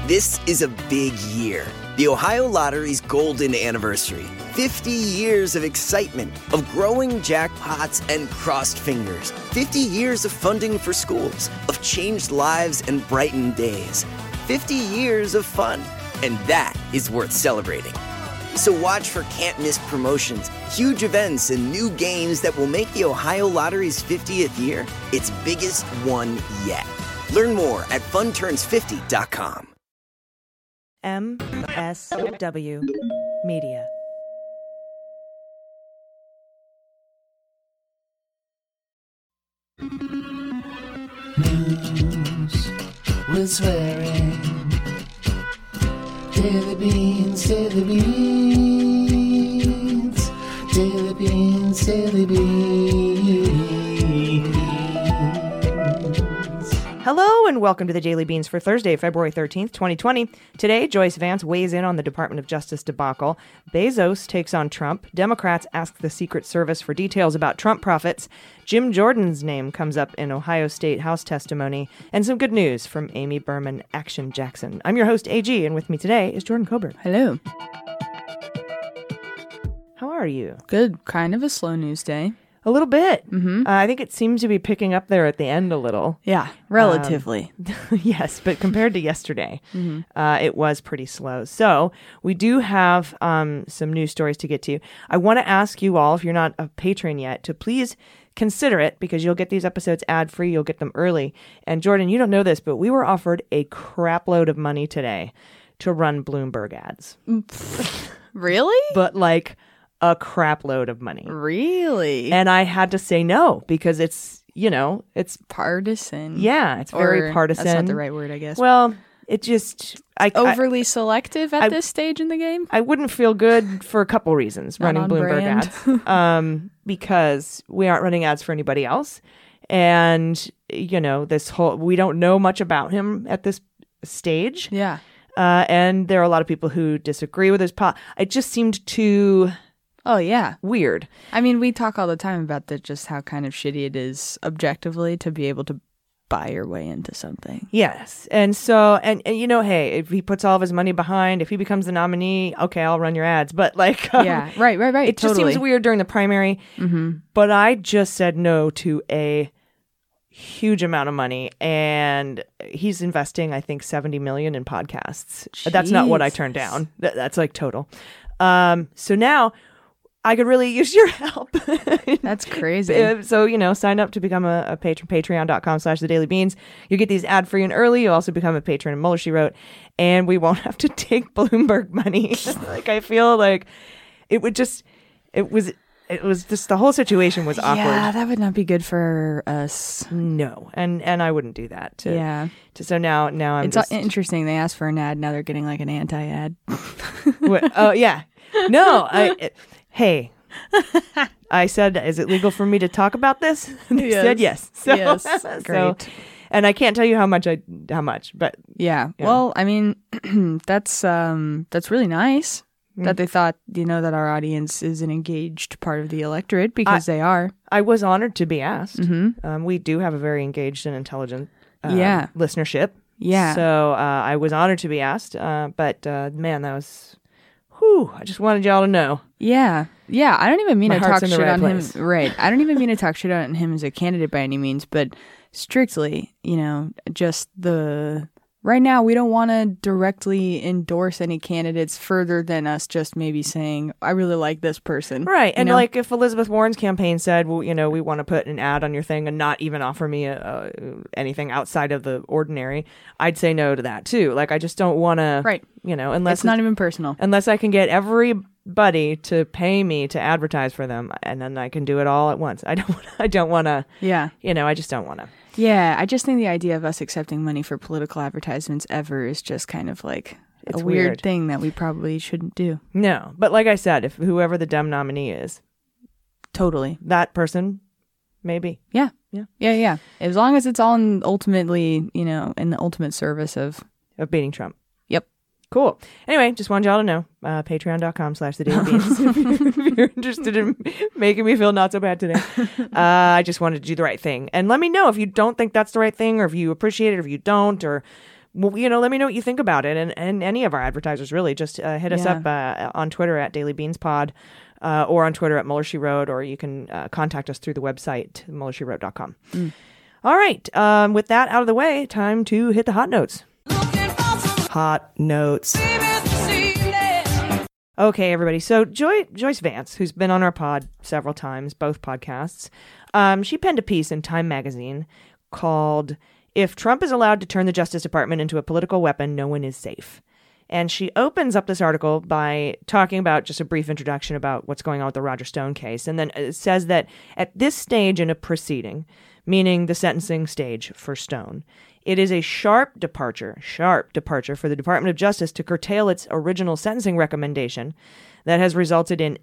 This is a big year. The Ohio Lottery's golden anniversary. 50 years of excitement, of growing jackpots and crossed fingers. 50 years of funding for schools, of changed lives and brightened days. 50 years of fun. And that is worth celebrating. So watch for can't-miss promotions, huge events, and new games that will make the Ohio Lottery's 50th year its biggest one yet. Learn more at funturns50.com. MSW Media. News with swearing. Daily beans, daily beans. Daily beans, daily beans. Hello and welcome to the Daily Beans for Thursday, February 13th, 2020. Today, Joyce Vance weighs in on the Department of Justice debacle. Bezos takes on Trump. Democrats ask the Secret Service for details about Trump profits. Jim Jordan's name comes up in Ohio State House testimony. And some good news from Amy Berman Action Jackson. I'm your host, AG, and with me today is Jordan Coburn. Hello. How are you? Good. Kind of a slow news day. A little bit. Mm-hmm. I think it seems to be picking up there at the end a little. Yeah, relatively. Yes, but compared to yesterday, it was pretty slow. So we do have some news stories to get to. I want to ask you all, if you're not a patron yet, to please consider it, because you'll get these episodes ad-free. You'll get them early. And Jordan, you don't know this, but we were offered a crap load of money today to run Bloomberg ads. Really? But like a crap load of money. Really? And I had to say no, because it's, you know, it's partisan. Yeah, it's very partisan. That's not the right word, I guess. Well, it just... Overly selective at this stage in the game? I wouldn't feel good for a couple reasons running Bloomberg ads. Because we aren't running ads for anybody else. And, you know, we don't know much about him at this stage. Yeah. And there are a lot of people who disagree with his it just seemed too... Oh, yeah. Weird. I mean, we talk all the time about just how kind of shitty it is objectively to be able to buy your way into something. Yes. And so, and you know, hey, if he puts all of his money behind, if he becomes the nominee, okay, I'll run your ads. But like... yeah, right. It just seems weird during the primary. Mm-hmm. But I just said no to a huge amount of money, and he's investing, I think, $70 million in podcasts. Jesus. That's not what I turned down. That's like total. So now... I could really use your help. That's crazy. So, you know, sign up to become a patron, patreon.com/thedailybeans. You get these ad-free and early. You'll also become a patron of Mueller, She Wrote. And we won't have to take Bloomberg money. Like, I feel like it was just the whole situation was awkward. Yeah, that would not be good for us. No. And I wouldn't do that. So now I'm It's interesting. They asked for an ad. Now they're getting like an anti-ad. Oh, yeah. No, Hey, I said, is it legal for me to talk about this? And they said yes. So, yes, great. And I can't tell you how much, but yeah. Well, I mean, that's really nice that they thought, you know, that our audience is an engaged part of the electorate, because they are. I was honored to be asked. Mm-hmm. We do have a very engaged and intelligent listenership. Yeah. So I was honored to be asked. But man, that was. Whew, I just wanted y'all to know. Yeah. I don't even mean to talk shit on him. Right. I don't even mean to talk shit on him as a candidate by any means, but strictly, you know, just right now we don't want to directly endorse any candidates further than us just maybe saying, I really like this person. Right. And know? like if Elizabeth Warren's campaign said, well, you know, we want to put an ad on your thing and not even offer me anything outside of the ordinary, I'd say no to that too. Like, I just don't want to, right. You know, unless it's not even personal. Unless I can get everybody to pay me to advertise for them, and then I can do it all at once. I don't want to. Yeah. You know, I just don't want to. Yeah, I just think the idea of us accepting money for political advertisements ever is just kind of like it's a weird thing that we probably shouldn't do. No, but like I said, if whoever the Dem nominee is, totally that person, maybe. Yeah. As long as it's all ultimately, you know, in the ultimate service of beating Trump. Yep. Cool. Anyway, just wanted y'all to know, patreon.com/thedailybeans if you're interested in making me feel not so bad today. I just wanted to do the right thing. And let me know if you don't think that's the right thing, or if you appreciate it, or if you don't, or well, let me know what you think about it, and any of our advertisers, really. Just hit us up on Twitter at Daily Beans Pod, or on Twitter at Mueller She Wrote, or you can contact us through the website, MuellerSheWrote.com. All right, with that out of the way, time to hit the hot notes. Hot notes. Okay, everybody. So Joyce Vance, who's been on our pod several times, both podcasts, she penned a piece in Time magazine called "If Trump is allowed to turn the Justice Department into a political weapon, no one is safe." And she opens up this article by talking about just a brief introduction about what's going on with the Roger Stone case. And then it says that at this stage in a proceeding, meaning the sentencing stage for Stone, it is a sharp departure for the Department of Justice to curtail its original sentencing recommendation that has resulted in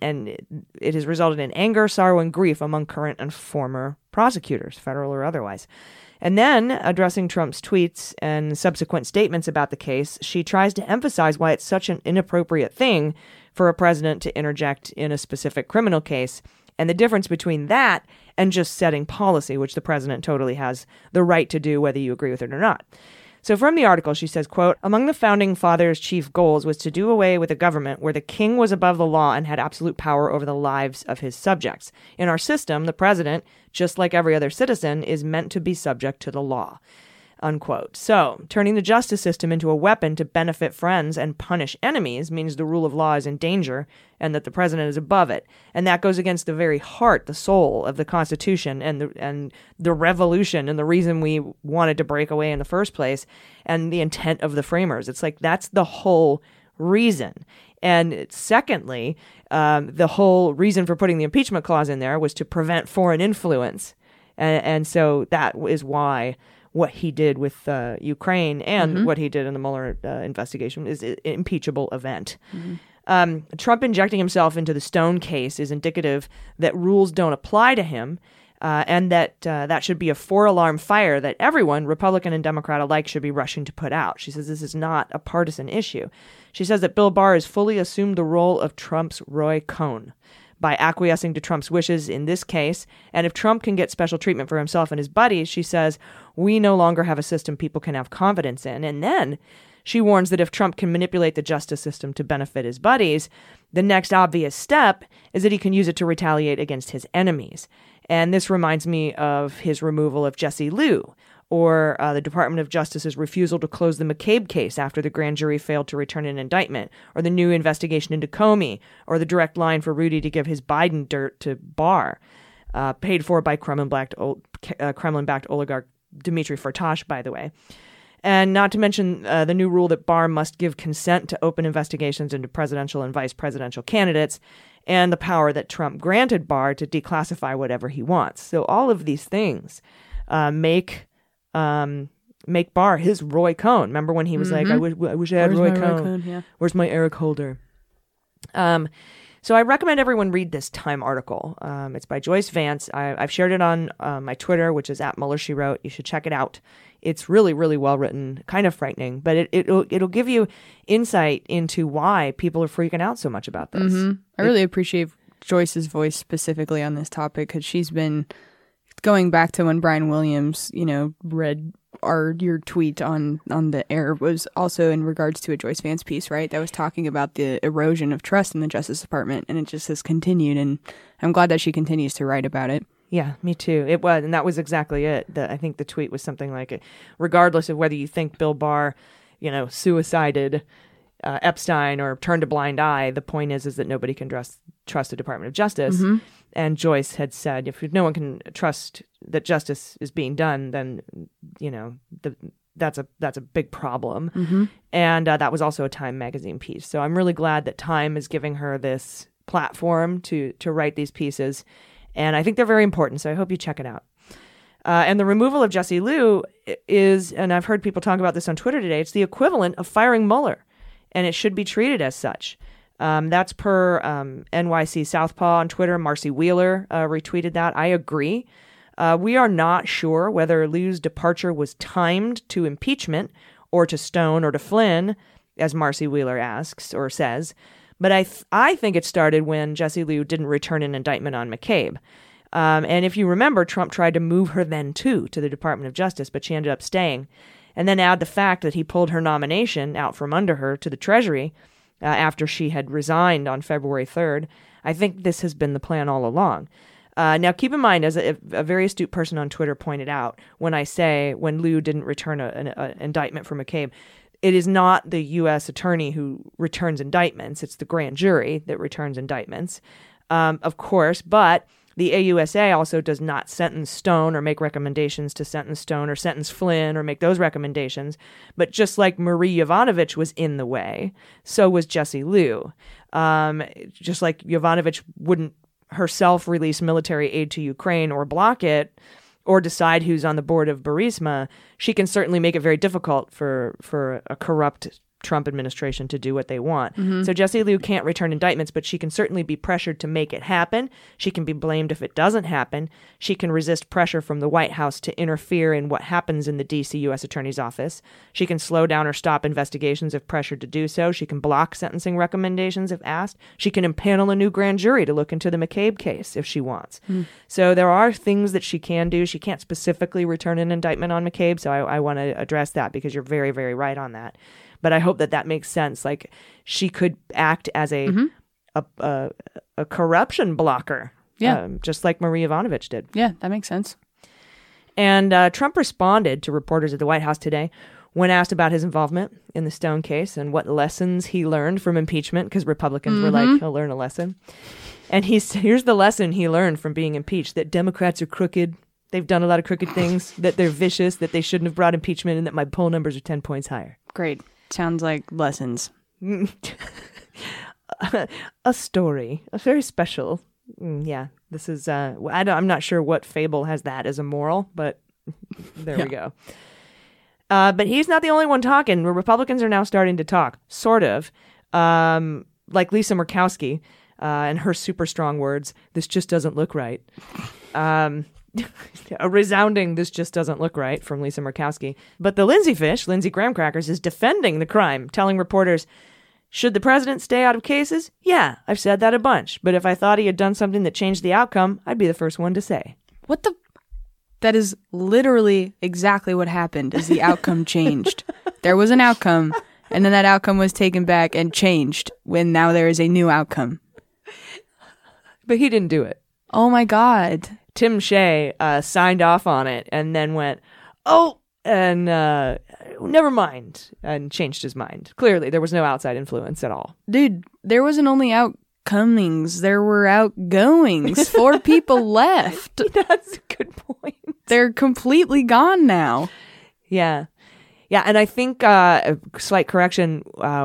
anger, sorrow, and grief among current and former prosecutors, federal or otherwise. And then, addressing Trump's tweets and subsequent statements about the case, she tries to emphasize why it's such an inappropriate thing for a president to interject in a specific criminal case, and the difference between that and just setting policy, which the president totally has the right to do, whether you agree with it or not. So from the article, she says, quote, "Among the founding fathers' chief goals was to do away with a government where the king was above the law and had absolute power over the lives of his subjects. In our system, the president, just like every other citizen, is meant to be subject to the law." Unquote. So, turning the justice system into a weapon to benefit friends and punish enemies means the rule of law is in danger and that the president is above it. And that goes against the very heart, the soul of the Constitution and the revolution and the reason we wanted to break away in the first place and the intent of the framers. It's like that's the whole reason. And secondly, the whole reason for putting the impeachment clause in there was to prevent foreign influence. And so that is why what he did with Ukraine and what he did in the Mueller investigation is an impeachable event. Trump injecting himself into the Stone case is indicative that rules don't apply to him, and that that should be a four-alarm fire that everyone, Republican and Democrat alike, should be rushing to put out. She says this is not a partisan issue. She says that Bill Barr has fully assumed the role of Trump's Roy Cohn by acquiescing to Trump's wishes in this case. And if Trump can get special treatment for himself and his buddies, she says, we no longer have a system people can have confidence in. And then she warns that if Trump can manipulate the justice system to benefit his buddies, the next obvious step is that he can use it to retaliate against his enemies. And this reminds me of his removal of Jesse Liu, or the Department of Justice's refusal to close the McCabe case after the grand jury failed to return an indictment, or the new investigation into Comey, or the direct line for Rudy to give his Biden dirt to Barr, paid for by Kremlin-backed oligarch Dmitry Firtash, by the way. And not to mention the new rule that Barr must give consent to open investigations into presidential and vice presidential candidates, and the power that Trump granted Barr to declassify whatever he wants. So all of these things make Barr his Roy Cohn. Remember when he was like, I wish I had Roy Cohn. Yeah. Where's my Eric Holder? So I recommend everyone read this Time article. It's by Joyce Vance. I've shared it on my Twitter, which is at Mueller She Wrote. You should check it out. It's really, really well written, kind of frightening, but it'll give you insight into why people are freaking out so much about this. I really appreciate Joyce's voice specifically on this topic, because she's been going back to when Brian Williams, read your tweet on the air, was also in regards to a Joyce Vance piece, right? That was talking about the erosion of trust in the Justice Department, and it just has continued, and I'm glad that she continues to write about it. Yeah, me too. It was, and that was exactly it. I think the tweet was something like, regardless of whether you think Bill Barr, suicided Epstein or turned a blind eye, the point is that nobody can trust the Department of Justice. And Joyce had said, if no one can trust that justice is being done, then that's a big problem. And that was also a Time magazine piece. So I'm really glad that Time is giving her this platform to write these pieces. And I think they're very important, so I hope you check it out. And the removal of Jesse Liu is, and I've heard people talk about this on Twitter today, it's the equivalent of firing Mueller, and it should be treated as such. That's per NYC Southpaw on Twitter. Marcy Wheeler retweeted that. I agree. We are not sure whether Liu's departure was timed to impeachment or to Stone or to Flynn, as Marcy Wheeler asks or says. But I think it started when Jesse Liu didn't return an indictment on McCabe. And if you remember, Trump tried to move her then, too, to the Department of Justice, but she ended up staying. and then add the fact that he pulled her nomination out from under her to the Treasury after she had resigned on February 3rd, I think this has been the plan all along. Now, keep in mind, as a very astute person on Twitter pointed out, when Liu didn't return an indictment for McCabe, it is not the U.S. attorney who returns indictments. It's the grand jury that returns indictments, of course. But the AUSA also does not sentence Stone or make recommendations to sentence Stone or sentence Flynn or make those recommendations. But just like Marie Yovanovitch was in the way, so was Jesse Liu. Just like Yovanovitch wouldn't herself release military aid to Ukraine or block it, or decide who's on the board of Burisma, she can certainly make it very difficult for a corrupt Trump administration to do what they want. So Jesse Liu can't return indictments, but she can certainly be pressured to make it happen. She can be blamed if it doesn't happen. She can resist pressure from the White House to interfere in what happens in the D.C. U.S. Attorney's Office. She can slow down or stop investigations if pressured to do so. She can block sentencing recommendations if asked. She can impanel a new grand jury to look into the McCabe case if she wants. So there are things that she can do. She can't specifically return an indictment on McCabe, so I want to address that because you're very, very right on that. But I hope that makes sense. Like, she could act as a corruption blocker, just like Marie Yovanovitch did. Yeah, that makes sense. And Trump responded to reporters at the White House today when asked about his involvement in the Stone case and what lessons he learned from impeachment, because Republicans were like, he'll learn a lesson. And here's the lesson he learned from being impeached: that Democrats are crooked. They've done a lot of crooked things, that they're vicious, that they shouldn't have brought impeachment, and that my poll numbers are 10 points higher. Great. Sounds like lessons. A story. A very special. Yeah, this is, I'm not sure what fable has that as a moral, but there we go. But he's not the only one talking. Republicans are now starting to talk, sort of. Like Lisa Murkowski and her super strong words, "This just doesn't look right." A resounding "this just doesn't look right" from Lisa Murkowski. But the Lindsey Graham Crackers is defending the crime, telling reporters, "Should the president stay out of cases? Yeah, I've said that a bunch. But if I thought he had done something that changed the outcome, I'd be the first one to say." What the? That is literally exactly what happened, is the outcome changed. There was an outcome, and then that outcome was taken back and changed when now there is a new outcome. But he didn't do it. Oh my God. Tim Shea signed off on it and then went, "Oh," and never mind, and changed his mind. Clearly, there was no outside influence at all. Dude, there wasn't only outcomings, there were outgoings. 4 people left. That's a good point. They're completely gone now. Yeah. Yeah, and I think, slight correction,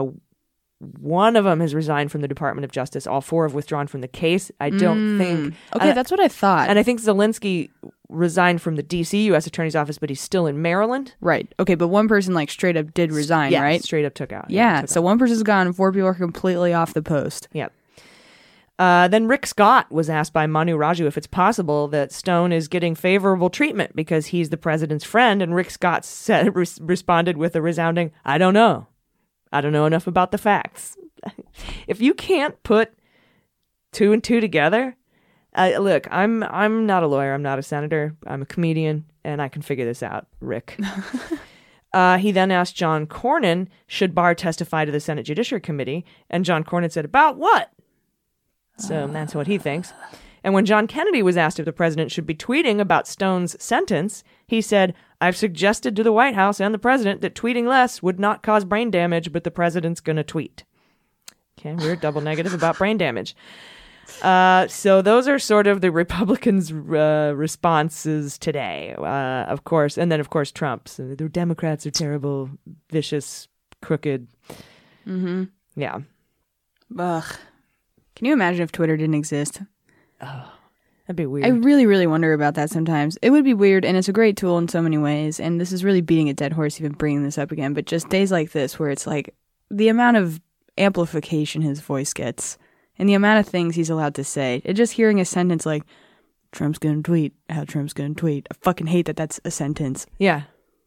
one of them has resigned from the Department of Justice. All 4 have withdrawn from the case. I don't think... Okay, that's what I thought. And I think Zelensky resigned from the D.C. U.S. Attorney's Office, but he's still in Maryland. Right. Okay, but one person straight up did resign, right? Straight up took out. Yeah, so one person's gone and 4 people are completely off the post. Yep. Then Rick Scott was asked by Manu Raju if it's possible that Stone is getting favorable treatment because he's the president's friend, and Rick Scott responded with a resounding, "I don't know. I don't know enough about the facts." If you can't put 2 and 2 together, look, I'm not a lawyer. I'm not a senator. I'm a comedian, and I can figure this out, Rick. He then asked John Cornyn, should Barr testify to the Senate Judiciary Committee? And John Cornyn said, "About what?" So that's what he thinks. And when John Kennedy was asked if the president should be tweeting about Stone's sentence, he said, "I've suggested to the White House and the president that tweeting less would not cause brain damage, but the president's going to tweet." Okay, weird double negative about brain damage. So those are sort of the Republicans' responses today, of course. And then, of course, Trump's. The Democrats are terrible, vicious, crooked. Mm-hmm. Yeah. Ugh. Can you imagine if Twitter didn't exist? Oh, that'd be weird. I really, really wonder about that sometimes. It would be weird, and it's a great tool in so many ways. And this is really beating a dead horse, even bringing this up again. But just days like this, where it's like the amount of amplification his voice gets, and the amount of things he's allowed to say. And just hearing a sentence like, "Trump's gonna tweet," how Trump's gonna tweet. I fucking hate that that's a sentence. Yeah.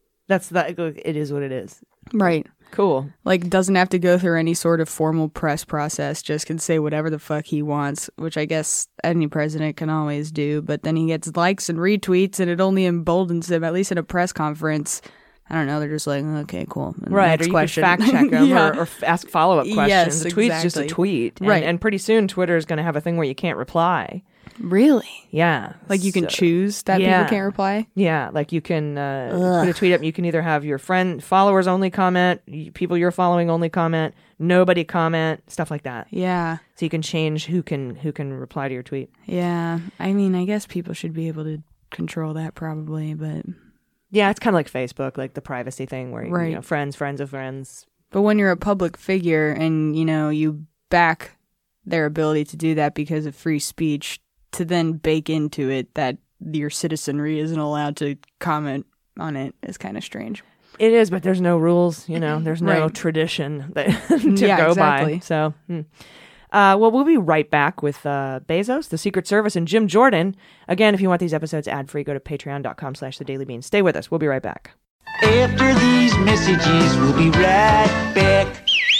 It is what it is. Right. Cool. Like, doesn't have to go through any sort of formal press process, just can say whatever the fuck he wants, which I guess any president can always do, but then he gets likes and retweets, and it only emboldens him, at least in a press conference, I don't know. They're just like, okay, cool. Right, Next or you question. could fact check them Yeah. or ask follow-up questions. Yes, A tweet's just a exactly. tweet. Right. And pretty soon Twitter is going to have a thing where you can't reply. Really? Yeah. Like you can So- choose that Yeah. people can't reply? Yeah, like you can put a tweet up. You can either have your followers only comment, people you're following only comment, nobody comment, stuff like that. Yeah. So you can change who can reply to your tweet. Yeah. I mean, I guess people should be able to control that probably, but Yeah, it's kind of like Facebook, like the privacy thing where Right. you know, friends of friends. but when you're a public figure and, you know, you back their ability to do that because of free speech, to then bake into it that your citizenry isn't allowed to comment on it is kind of strange. It is, but there's no rules, you know, there's no Right. tradition that, to Yeah, go exactly. by. So, well, we'll be right back with Bezos, the Secret Service, and Jim Jordan. Again, if you want these episodes ad-free, go to patreon.com/thedailybeans. Stay with us. We'll be right back. After these messages, we'll be right back.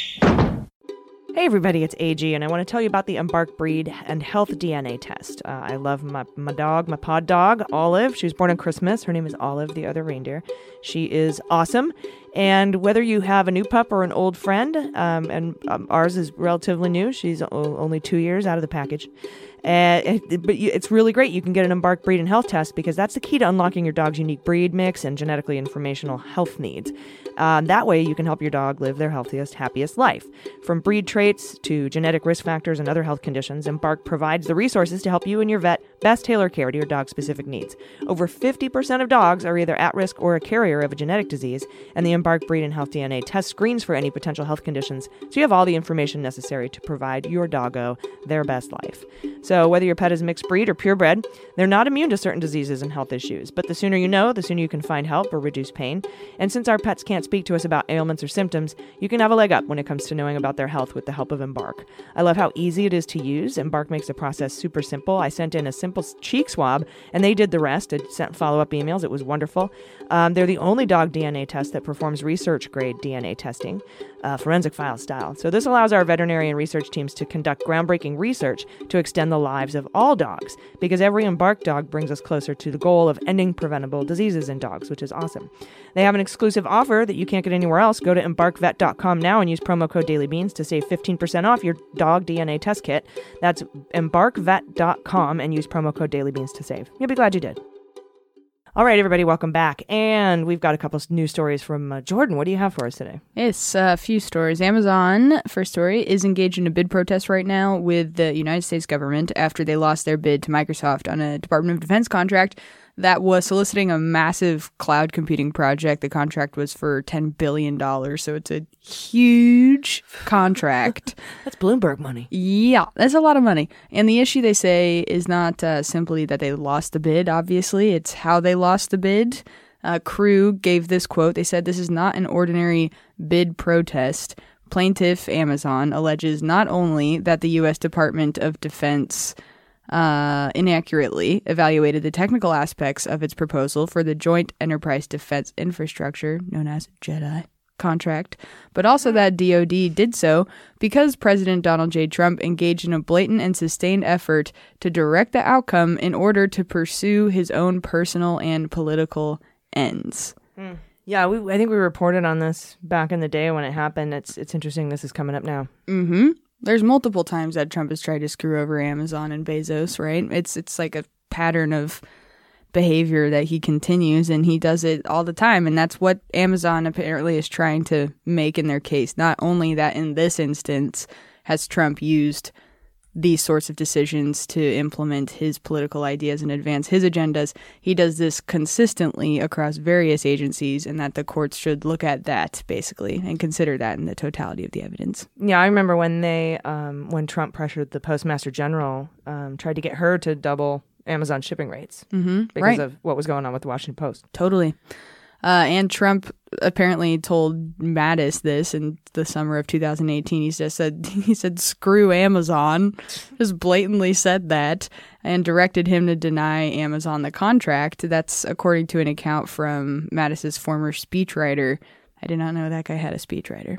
Hey everybody, it's AG, and I want to tell you about the Embark Breed and Health DNA test. I love my dog, my pod dog, Olive. She was born on Christmas. Her name is Olive, the other reindeer. She is awesome. And whether you have a new pup or an old friend, and ours is relatively new. She's only 2 years out of the package. It's really great. You can get an Embark Breed and Health test because that's the key to unlocking your dog's unique breed mix and genetically informational health needs. That way, you can help your dog live their healthiest, happiest life. From breed traits to genetic risk factors and other health conditions, Embark provides the resources to help you and your vet best tailor care to your dog's specific needs. Over 50% of dogs are either at risk or a carrier of a genetic disease, and the Embark Breed and Health DNA test screens for any potential health conditions, so you have all the information necessary to provide your doggo their best life. So whether your pet is mixed breed or purebred, they're not immune to certain diseases and health issues. But the sooner you know, the sooner you can find help or reduce pain. And since our pets can't speak to us about ailments or symptoms, you can have a leg up when it comes to knowing about their health with the help of Embark. I love how easy it is to use. Embark makes the process super simple. I sent in a simple cheek swab, and they did the rest. I sent follow-up emails. It was wonderful. They're the only dog DNA test that performs research-grade DNA testing, forensic file style. So this allows our veterinary and research teams to conduct groundbreaking research to extend the lives of all dogs, because every Embark dog brings us closer to the goal of ending preventable diseases in dogs, which is awesome. They have an exclusive offer that you can't get anywhere else. Go to embarkvet.com now and use promo code DailyBeans to save 15% off your dog DNA test kit. That's embarkvet.com and use promo code DailyBeans to save. You'll be glad you did. All right, everybody, welcome back. And we've got a couple of news stories from Jordan. What do you have for us today? It's a few stories. Amazon, first story, is engaged in a bid protest right now with the United States government after they lost their bid to Microsoft on a Department of Defense contract that was soliciting a massive cloud computing project. The contract was for $10 billion, so it's a huge contract. That's Bloomberg money. Yeah, that's a lot of money. And the issue, they say, is not simply that they lost the bid, obviously. It's how they lost the bid. Crew gave this quote. They said, "This is not an ordinary bid protest. Plaintiff Amazon alleges not only that the U.S. Department of Defense inaccurately evaluated the technical aspects of its proposal for the Joint Enterprise Defense Infrastructure, known as JEDI, contract, but also that DoD did so because President Donald J. Trump engaged in a blatant and sustained effort to direct the outcome in order to pursue his own personal and political ends." Yeah, I think we reported on this back in the day when it happened. It's interesting this is coming up now. Mm-hmm. There's multiple times that Trump has tried to screw over Amazon and Bezos, right? It's like a pattern of behavior that he continues, and he does it all the time. And that's what Amazon apparently is trying to make in their case. Not only that in this instance has Trump used these sorts of decisions to implement his political ideas and advance his agendas, he does this consistently across various agencies, and that the courts should look at that, basically, and consider that in the totality of the evidence. Yeah, I remember when when Trump pressured the Postmaster General, tried to get her to double Amazon shipping rates because of what was going on with the Washington Post. Totally. And Trump apparently told Mattis this in the summer of 2018. He said, "Screw Amazon," just blatantly said that, and directed him to deny Amazon the contract. That's according to an account from Mattis's former speechwriter. I did not know that guy had a speechwriter.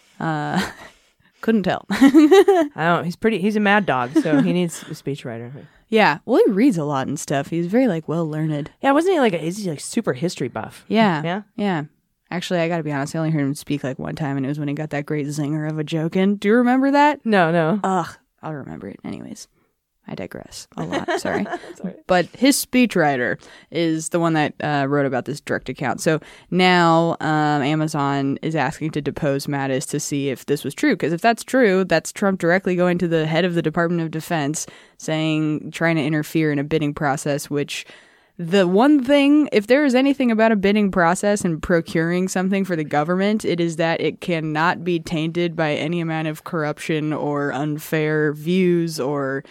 Couldn't tell. I don't. He's a mad dog, so he needs a speechwriter. Yeah, well, he reads a lot and stuff. He's very well learned. Yeah, wasn't he is he super history buff? Yeah, Yeah? yeah. Actually, I gotta be honest, I only heard him speak like one time, and it was when he got that great zinger of a joke in. Do you remember that? No. Ugh, I'll remember it. Anyways, I digress a lot. Sorry. But his speechwriter is the one that wrote about this direct account. So now Amazon is asking to depose Mattis to see if this was true. Because if that's true, that's Trump directly going to the head of the Department of Defense trying to interfere in a bidding process, which... The one thing, if there is anything about a bidding process and procuring something for the government, it is that it cannot be tainted by any amount of corruption or unfair views or,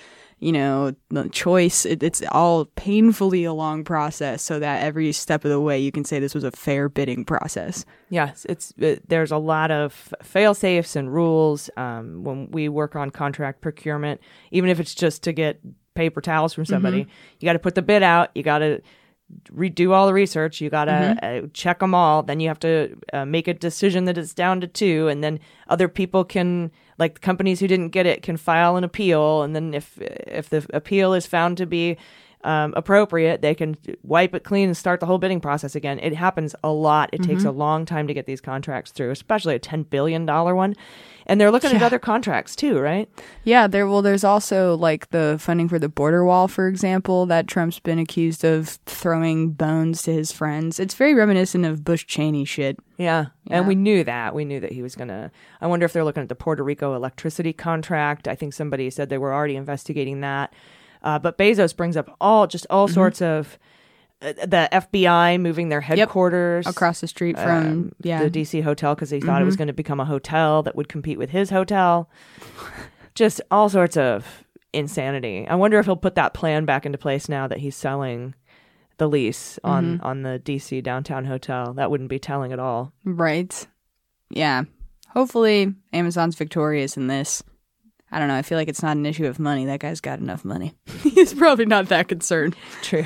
choice. It's all painfully a long process so that every step of the way you can say this was a fair bidding process. Yes, there's a lot of fail-safes and rules when we work on contract procurement, even if it's just to get paper towels from somebody. You got to put the bid out. You got to redo all the research. You got to check them all. Then you have to make a decision that it's down to 2. And then other people can, like the companies who didn't get it, can file an appeal. And then if the appeal is found to be appropriate, they can wipe it clean and start the whole bidding process again. It happens a lot. It takes a long time to get these contracts through, especially a $10 billion one. And they're looking at other contracts too, right? Yeah, there's also like the funding for the border wall, for example, that Trump's been accused of throwing bones to his friends. It's very reminiscent of Bush Cheney shit. Yeah. And we knew that. We knew that he was going to... I wonder if they're looking at the Puerto Rico electricity contract. I think somebody said they were already investigating that. But Bezos brings up all sorts of... the FBI moving their headquarters across the street from the DC hotel because he thought it was going to become a hotel that would compete with his hotel. Just all sorts of insanity. I wonder if he'll put that plan back into place now that he's selling the lease on the DC downtown hotel. That wouldn't be telling at all. Right. Yeah. Hopefully Amazon's victorious in this. I don't know. I feel like it's not an issue of money. That guy's got enough money. He's probably not that concerned. True.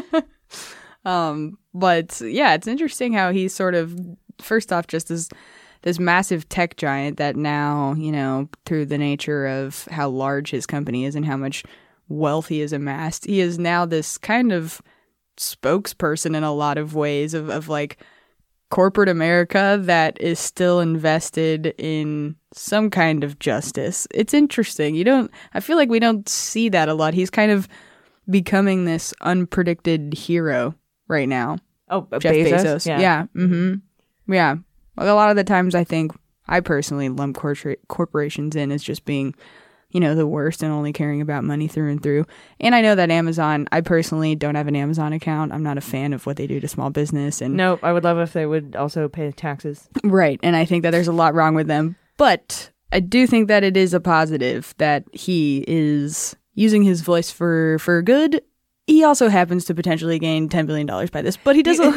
But yeah, it's interesting how he's sort of, first off, just this massive tech giant that now, through the nature of how large his company is and how much wealth he has amassed, he is now this kind of spokesperson in a lot of ways of like corporate America that is still invested in some kind of justice. It's interesting. I feel like we don't see that a lot. He's kind of becoming this unpredicted hero right now. Oh, Jeff Bezos. Yeah. Yeah. Well, a lot of the times I personally lump corporations in as just being, the worst and only caring about money through and through. And I know that Amazon, I personally don't have an Amazon account. I'm not a fan of what they do to small business. And no, I would love if they would also pay taxes. Right. And I think that there's a lot wrong with them. But I do think that it is a positive that he is using his voice for good. He also happens to potentially gain $10 billion by this, but he doesn't.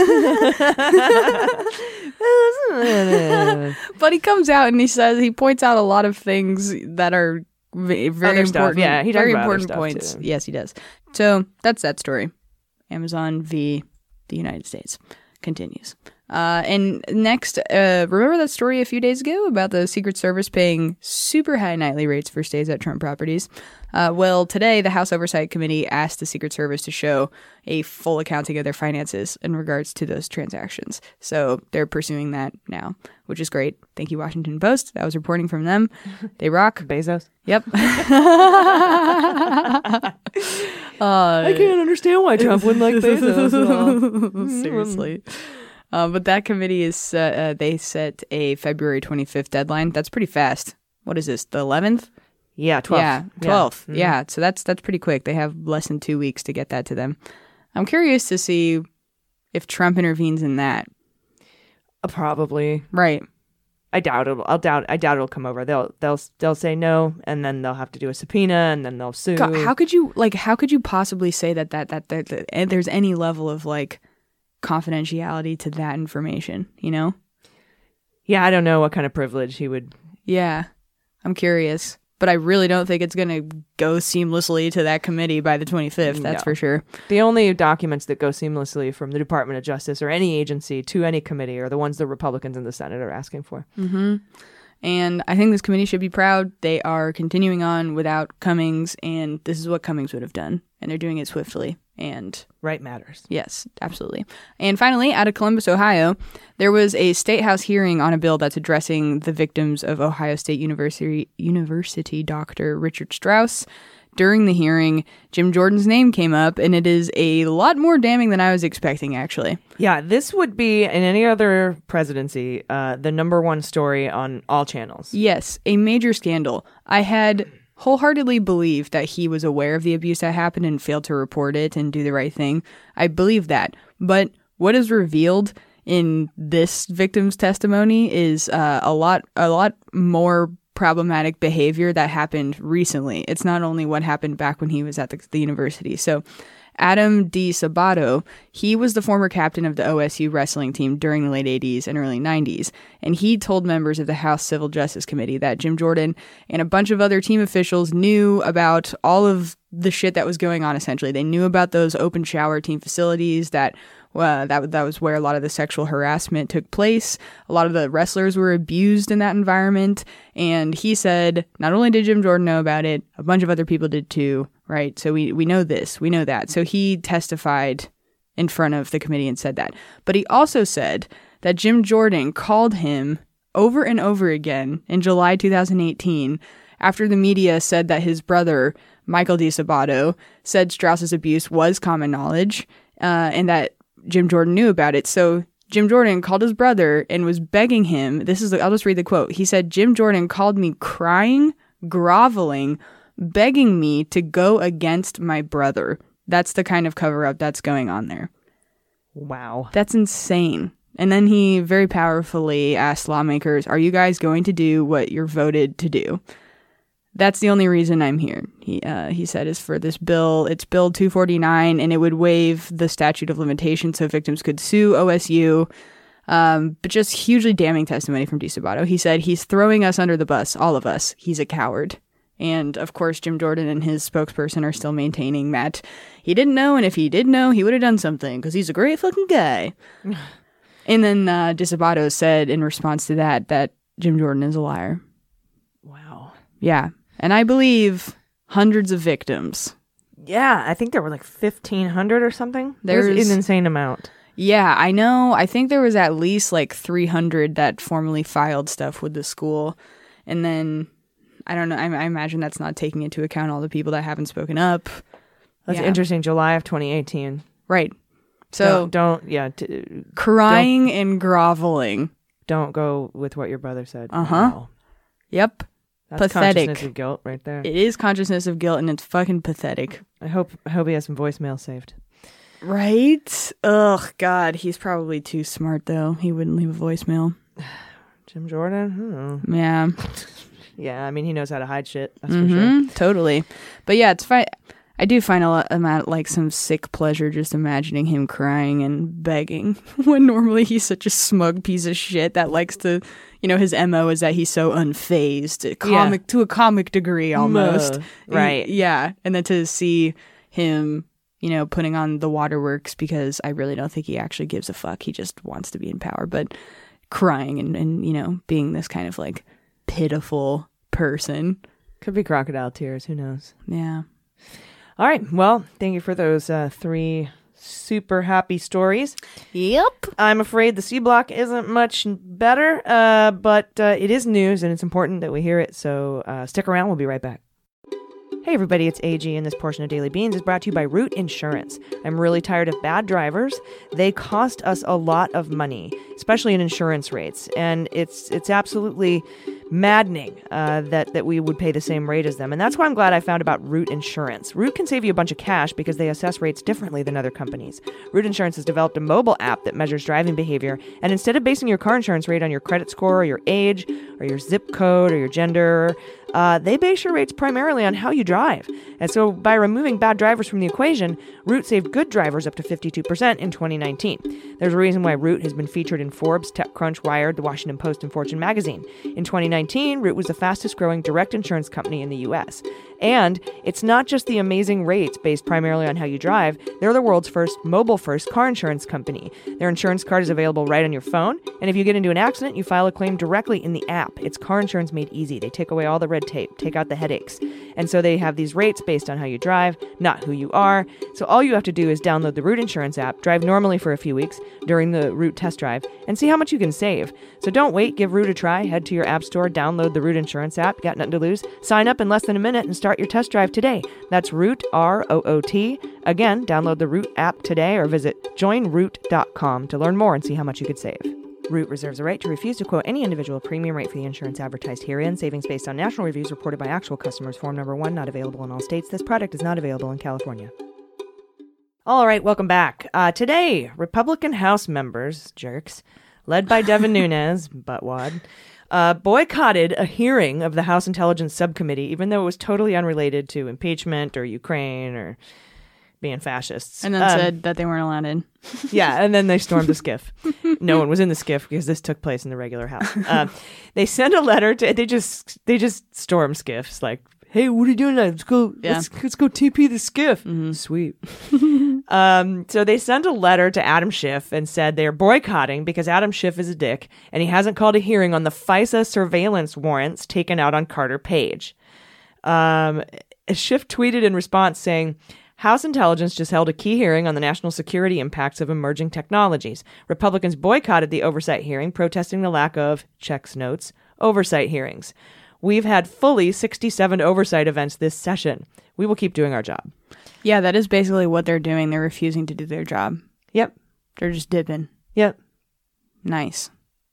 But he comes out and he points out a lot of things that are very important. Stuff. Yeah, he very talks about important other points. stuff too. Yes, he does. So that's that story. Amazon v. the United States continues. And next, remember that story a few days ago about the Secret Service paying super high nightly rates for stays at Trump properties? Well, today, the House Oversight Committee asked the Secret Service to show a full accounting of their finances in regards to those transactions. So they're pursuing that now, which is great. Thank you, Washington Post. That was reporting from them. They rock. Bezos. Yep. I can't understand why Trump wouldn't like Bezos at all. Seriously. But that committee they set a February 25th deadline. That's pretty fast. What is this, the 11th? Yeah, 12th. Yeah, 12th. Yeah, so that's pretty quick. They have less than 2 weeks to get that to them. I'm curious to see if Trump intervenes in that. Probably. Right. I doubt it. I doubt it'll come over. They'll say no, and then they'll have to do a subpoena, and then they'll sue. God, how could you possibly say that there's any level of like confidentiality to that information, Yeah, I don't know what kind of privilege he would. Yeah, I'm curious. But I really don't think it's going to go seamlessly to that committee by the 25th. That's for sure. The only documents that go seamlessly from the Department of Justice or any agency to any committee are the ones the Republicans in the Senate are asking for. Mm-hmm. And I think this committee should be proud. They are continuing on without Cummings, and this is what Cummings would have done. And they're doing it swiftly. And Right matters. yes, absolutely. And finally, out of Columbus, Ohio, there was a state house hearing on a bill that's addressing the victims of Ohio State University Dr. Richard Strauss. During the hearing, Jim Jordan's name came up, and it is a lot more damning than I was expecting, actually. Yeah, this would be, in any other presidency, the number one story on all channels. Yes, a major scandal. I had wholeheartedly believed that he was aware of the abuse that happened and failed to report it and do the right thing. I believe that. But what is revealed in this victim's testimony is a lot more problematic behavior that happened recently. It's not only what happened back when he was at the university. So Adam D. Sabato, he was the former captain of the OSU wrestling team during the late 80s and early 90s. And he told members of the House Civil Justice Committee that Jim Jordan and a bunch of other team officials knew about all of the shit that was going on, essentially. They knew about those open shower team facilities that was where a lot of the sexual harassment took place. A lot of the wrestlers were abused in that environment. And he said, not only did Jim Jordan know about it, a bunch of other people did too, right? So we know this, we know that. So he testified in front of the committee and said that. But he also said that Jim Jordan called him over and over again in July 2018 after the media said that his brother, Michael D. Sabato, said Strauss's abuse was common knowledge and that Jim Jordan knew about it. So Jim Jordan called his brother and was begging him. I'll just read the quote. He said, Jim Jordan called me crying, groveling, begging me to go against my brother. That's the kind of cover-up that's going on there. Wow. That's insane. And then he very powerfully asked lawmakers, are you guys going to do what you're voted to do? That's the only reason I'm here, he said, is for this bill. It's Bill 249, and it would waive the statute of limitations so victims could sue OSU. But just hugely damning testimony from D. Sabato. He said, he's throwing us under the bus, all of us. He's a coward. And, of course, Jim Jordan and his spokesperson are still maintaining that he didn't know, and if he did know, he would have done something, because he's a great fucking guy. And then D. Sabato said in response to that Jim Jordan is a liar. Wow. Yeah. And I believe hundreds of victims. Yeah, I think there were like 1,500 or something. There's an insane amount. Yeah, I know. I think there was at least like 300 that formally filed stuff with the school. And then, I don't know, I imagine that's not taking into account all the people that haven't spoken up. That's interesting. July of 2018. Right. So, crying and groveling. Don't go with what your brother said. Wow. Yep. That's pathetic. Consciousness of guilt right there. It is consciousness of guilt, and it's fucking pathetic. I hope he has some voicemail saved. Right? Ugh, God. He's probably too smart, though. He wouldn't leave a voicemail. Jim Jordan? Yeah. Yeah, I mean, he knows how to hide shit. That's for sure. Totally. But yeah, it's fine. I do find a lot amount like some sick pleasure just imagining him crying and begging when normally he's such a smug piece of shit that likes to, his MO is that he's so unfazed, to a comic degree almost. Right. Yeah. And then to see him, putting on the waterworks, because I really don't think he actually gives a fuck. He just wants to be in power, but crying and being this kind of like pitiful person. Could be crocodile tears. Who knows? Yeah. All right. Well, thank you for those 3 super happy stories. Yep. I'm afraid the C block isn't much better, but it is news and it's important that we hear it. So stick around. We'll be right back. Hey everybody, it's AG, and this portion of Daily Beans is brought to you by Root Insurance. I'm really tired of bad drivers. They cost us a lot of money, especially in insurance rates, and it's absolutely maddening that we would pay the same rate as them. And that's why I'm glad I found about Root Insurance. Root can save you a bunch of cash because they assess rates differently than other companies. Root Insurance has developed a mobile app that measures driving behavior, and instead of basing your car insurance rate on your credit score or your age or your zip code or your gender, they base your rates primarily on how you drive. And so by removing bad drivers from the equation, Root saved good drivers up to 52% in 2019. There's a reason why Root has been featured in Forbes, TechCrunch, Wired, The Washington Post, and Fortune magazine. In 2019, Root was the fastest growing direct insurance company in the U.S. And it's not just the amazing rates based primarily on how you drive. They're the world's first mobile-first car insurance company. Their insurance card is available right on your phone. And if you get into an accident, you file a claim directly in the app. It's car insurance made easy. They take away all the red red tape, take out the headaches. And so they have these rates based on how you drive, not who you are. So all you have to do is download the Root Insurance app, drive normally for a few weeks during the Root test drive, and see how much you can save. So don't wait, give Root a try. Head to your app store, download the Root Insurance app. You got nothing to lose. Sign up in less than a minute and start your test drive today. That's Root, R-O-O-T. Again, download the Root app today or visit joinroot.com to learn more and see how much you could save. Root reserves the right to refuse to quote any individual premium rate for the insurance advertised herein. Savings based on national reviews reported by actual customers. Form number 1, not available in all states. This product is not available in California. All right, welcome back. Today, Republican House members, jerks, led by Devin Nunes, buttwad, boycotted a hearing of the House Intelligence Subcommittee, even though it was totally unrelated to impeachment or Ukraine or being fascists. And then said that they weren't allowed in. Yeah, and then they stormed the SCIF. No one was in the SCIF because this took place in the regular House. They sent a letter to. They just stormed SCIFs. Like, hey, what are you doing now? Let's go. Yeah. Let's go TP the SCIF. Sweet. So they sent a letter to Adam Schiff and said they're boycotting because Adam Schiff is a dick and he hasn't called a hearing on the FISA surveillance warrants taken out on Carter Page. Schiff tweeted in response saying, House Intelligence just held a key hearing on the national security impacts of emerging technologies. Republicans boycotted the oversight hearing, protesting the lack of, checks notes, oversight hearings. We've had fully 67 oversight events this session. We will keep doing our job. Yeah, that is basically what they're doing. They're refusing to do their job. Yep. They're just dipping. Yep. Nice.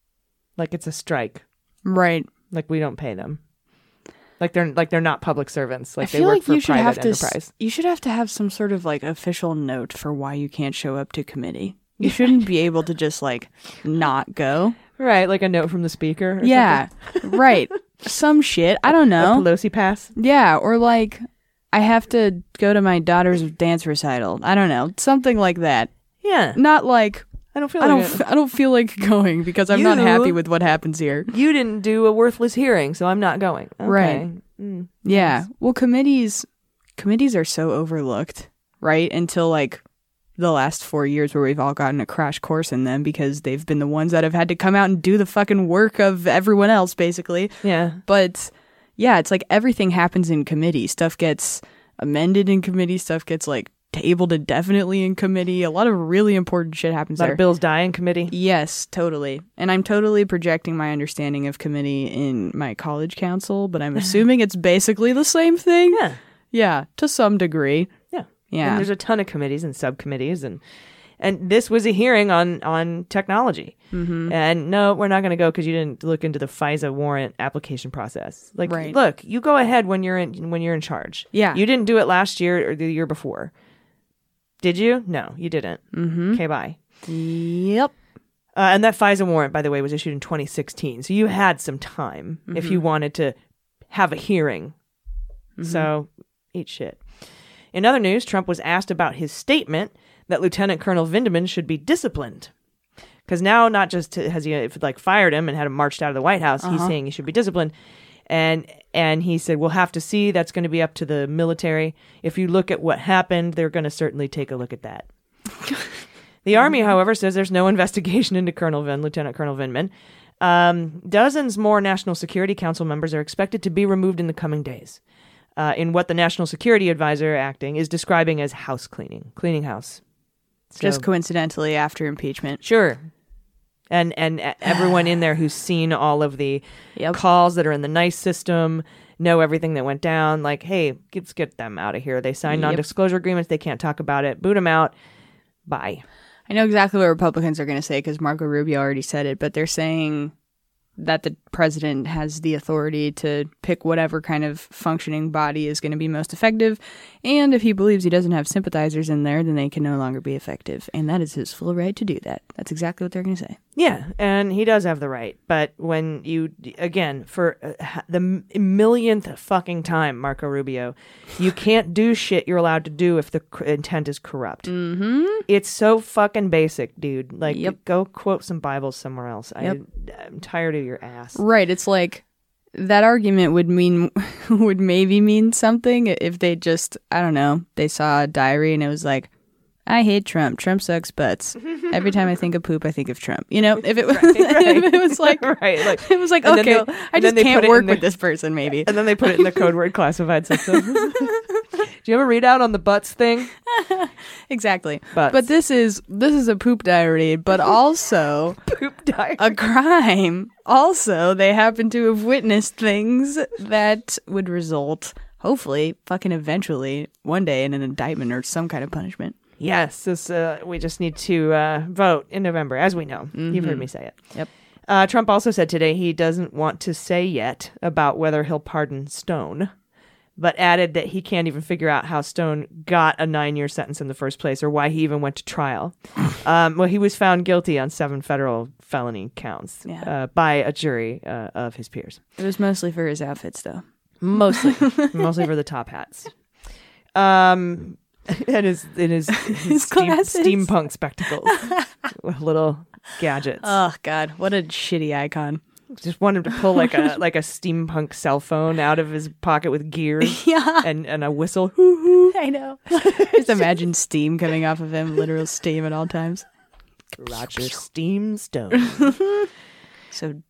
Like it's a strike. Right. Like we don't pay them. Like they're not public servants. Like I they feel work like for you should private have to. enterprise. You should have to have some sort of like official note for why you can't show up to committee. You shouldn't be able to just like not go. Right, like a note from the speaker. Or Yeah, right. Some shit. I don't something. know. A Pelosi pass. Yeah, or like I have to go to my daughter's dance recital. I don't know, something like that. Yeah. Not like I don't feel I like don't. I don't feel like going because I'm not happy with what happens here. You didn't do a worthless hearing, so I'm not going. Okay. Right. Yeah. Nice. Well, committees are so overlooked, right? Until like the last 4 years where we've all gotten a crash course in them because they've been the ones that have had to come out and do the fucking work of everyone else, basically. Yeah. But yeah, it's like everything happens in committee. Stuff gets amended in committee. Stuff gets like tabled indefinitely in committee. A lot of really important shit happens A lot there. of bills die in committee. Yes, totally. And I'm totally projecting my understanding of committee in my college council, but I'm assuming it's basically the same thing. Yeah. Yeah, to some degree. Yeah. Yeah. And there's a ton of committees and subcommittees and this was a hearing on technology. Mm-hmm. And no, we're not going to go because you didn't look into the FISA warrant application process. Like, Right. Look, you go ahead when you're in charge. Yeah. You didn't do it last year or the year before. Did you? No, you didn't. Mm-hmm. Okay, bye. Yep. And that FISA warrant, by the way, was issued in 2016. So you had some time if you wanted to have a hearing. So eat shit. In other news, Trump was asked about his statement that Lieutenant Colonel Vindman should be disciplined. Because now not just has he fired him and had him marched out of the White House, he's saying he should be disciplined. And he said, we'll have to see. That's going to be up to the military. If you look at what happened, they're going to certainly take a look at that. The Army, however, says there's no investigation into Lieutenant Colonel Vindman. Dozens more National Security Council members are expected to be removed in the coming days in what the National Security Advisor acting is describing as house cleaning house. So, Just coincidentally after impeachment. sure. And everyone in there who's seen all of the Yep. calls that are in the NICE system, know everything that went down. Like, hey, let's get them out of here. They signed non-disclosure agreements. They can't talk about it. Boot them out. Bye. I know exactly what Republicans are going to say because Marco Rubio already said it, but they're saying that the president has the authority to pick whatever kind of functioning body is going to be most effective. And if he believes he doesn't have sympathizers in there, then they can no longer be effective. And that is his full right to do that. That's exactly what they're going to say. Yeah, and he does have the right. But when you, again, for the millionth fucking time, Marco Rubio, you can't do shit you're allowed to do if the intent is corrupt. Mm-hmm. It's so fucking basic, dude. Like, go quote some Bibles somewhere else. I'm tired of your ass. Right. It's like that argument would maybe mean something if they just, I don't know, they saw a diary and it was like, I hate Trump. Trump sucks butts. Every time I think of poop, I think of Trump. You know, if it, Right. if it was like, Right, like- it was like, and then okay, they- I and just then they can't put it work in the- with this person, maybe. And then they put it in the code word classified system. Do you ever read out on the butts thing? Exactly. Butts. But this is a poop diary, but also Poop diary. a crime. Also, they happen to have witnessed things that would result, hopefully, fucking eventually, one day in an indictment or some kind of punishment. Yes, this, we just need to vote in November, as we know. You've heard me say it. Yep. Trump also said today he doesn't want to say yet about whether he'll pardon Stone, but added that he can't even figure out how Stone got a 9-year sentence in the first place or why he even went to trial. Well, he was found guilty on 7 federal felony counts by a jury of his peers. It was mostly for his outfits, though. Mostly for the top hats. And his glasses. steampunk spectacles with little gadgets. Oh, God. What a shitty icon. Just wanted to pull like a steampunk cell phone out of his pocket with gears Yeah. and a whistle. Hoo hoo. I know. Just imagine steam coming off of him, literal steam at all times. Roger Steam Stone. So,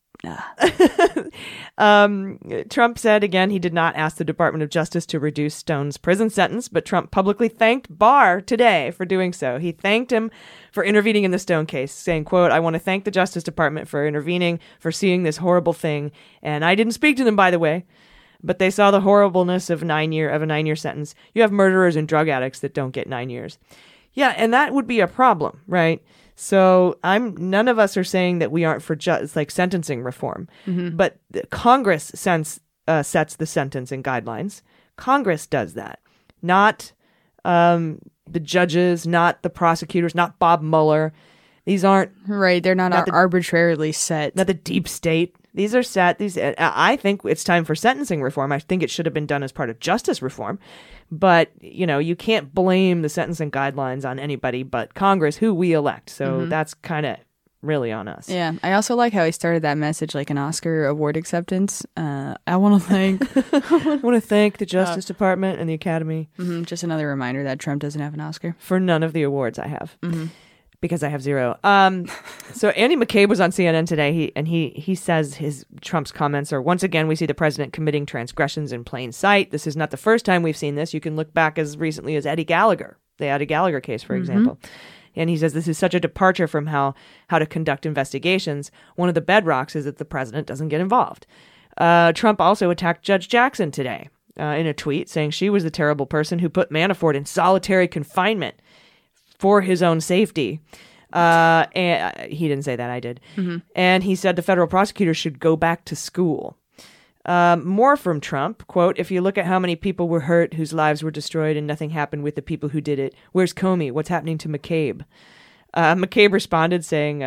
Trump said again he did not ask the Department of Justice to reduce Stone's prison sentence, but Trump publicly thanked Barr today for doing so. He thanked him for intervening in the Stone case, saying, quote, "I want to thank the Justice Department for intervening, for seeing this horrible thing. And I didn't speak to them, by the way, but they saw the horribleness of a 9-year sentence. You have murderers and drug addicts that don't get 9 years." Yeah, and that would be a problem, right? So none of us are saying that we aren't for like sentencing reform, but Congress sets the sentencing guidelines. Congress does that, not the judges, not the prosecutors, not Bob Mueller. These aren't right. They're not the- arbitrarily set. not the deep state. These are set. I think it's time for sentencing reform. I think it should have been done as part of justice reform. But, you can't blame the sentencing guidelines on anybody but Congress, who we elect. So that's kind of really on us. Yeah. I also like how he started that message like an Oscar award acceptance. I want to thank I want to thank the Justice Department and the Academy just another reminder that Trump doesn't have an Oscar. for none of the awards I have. Because I have 0. So Andy McCabe was on CNN today. He says Trump's comments are, once again, we see the president committing transgressions in plain sight. This is not the first time we've seen this. You can look back as recently as Eddie Gallagher, the Eddie Gallagher case, for example. And he says this is such a departure from how to conduct investigations. One of the bedrocks is that the president doesn't get involved. Trump also attacked Judge Jackson today in a tweet, saying she was the terrible person who put Manafort in solitary confinement for his own safety. And he didn't say that, I did. And he said the federal prosecutors should go back to school. More from Trump, quote, "If you look at how many people were hurt, whose lives were destroyed, and nothing happened with the people who did it, where's Comey? What's happening to McCabe?" McCabe responded saying,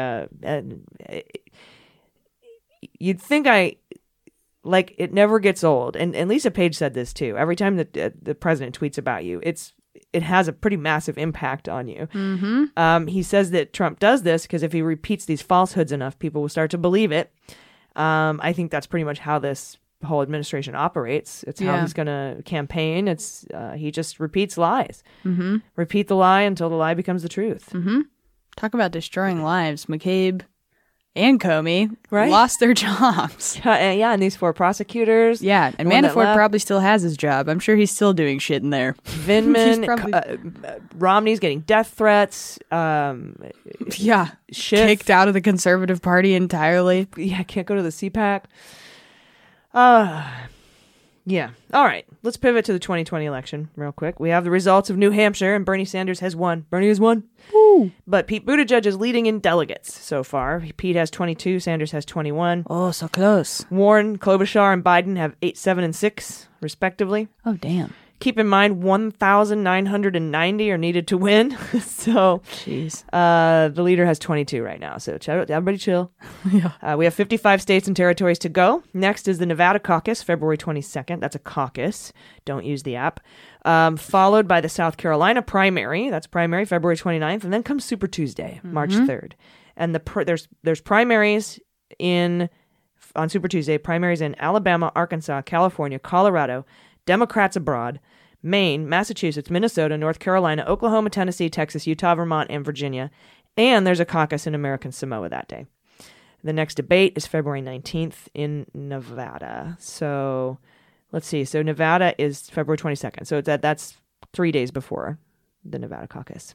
you'd think it never gets old. And Lisa Page said this too. Every time that the president tweets about you, it has a pretty massive impact on you. He says that Trump does this because if he repeats these falsehoods enough, people will start to believe it. I think that's pretty much how this whole administration operates. It's how he's going to campaign. It's he just repeats lies. Repeat the lie until the lie becomes the truth. Talk about destroying lives. McCabe and Comey Right. lost their jobs. And these 4 prosecutors. Yeah, and The one that Manafort left. probably still has his job. I'm sure he's still doing shit in there. Vindman, He's probably- Romney's getting death threats. Yeah, Schiff. kicked out of the Conservative Party entirely. Yeah, can't go to the CPAC. Yeah. All right. Let's pivot to the 2020 election real quick. We have the results of New Hampshire, and Bernie Sanders has won. Bernie has won. Woo. But Pete Buttigieg is leading in delegates so far. Pete has 22. Sanders has 21. Oh, so close. Warren, Klobuchar, and Biden have 8, 7, and 6, respectively. Oh, damn. Keep in mind, 1,990 are needed to win. So Jeez. the leader has 22 right now. So everybody chill. We have 55 states and territories to go. Next is the Nevada caucus, February 22nd. That's a caucus. Don't use the app. Followed by the South Carolina primary. That's primary, February 29th. And then comes Super Tuesday, March 3rd. And there's primaries on Super Tuesday, primaries in Alabama, Arkansas, California, Colorado, Democrats abroad, Maine, Massachusetts, Minnesota, North Carolina, Oklahoma, Tennessee, Texas, Utah, Vermont, and Virginia. And there's a caucus in American Samoa that day. The next debate is February 19th in Nevada. So let's see. So Nevada is February 22nd. So that's 3 days before the Nevada caucus.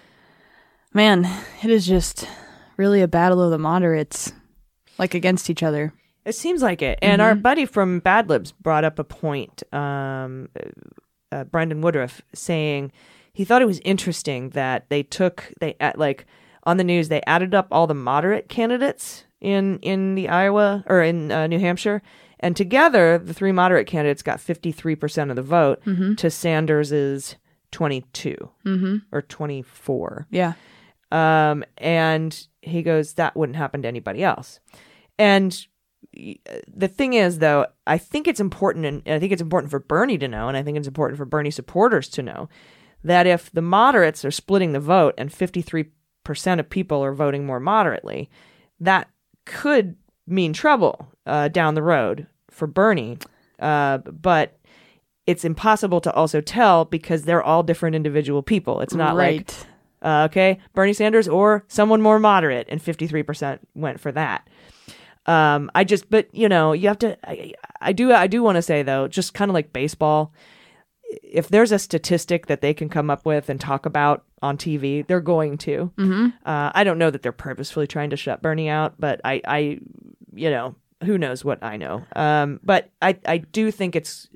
Man, it is just really a battle of the moderates, like against each other. It seems like it. And our buddy from Bad Libs brought up a point, Brendan Woodruff, saying he thought it was interesting that on the news, they added up all the moderate candidates in the Iowa or in New Hampshire. And together, the three moderate candidates got 53% of the vote to Sanders's 22 or 24. Yeah. And he goes, that wouldn't happen to anybody else. And the thing is, though, I think it's important, and I think it's important for Bernie to know, and I think it's important for Bernie supporters to know, that if the moderates are splitting the vote and 53% of people are voting more moderately, that could mean trouble down the road for Bernie. But it's impossible to also tell because they're all different individual people. It's not like, Bernie Sanders or someone more moderate, and 53% went for that. But you know, you have to, I do want to say though, just kind of like baseball, if there's a statistic that they can come up with and talk about on TV, they're going to. I don't know that they're purposefully trying to shut Bernie out, but I you know, who knows what I know. But I do think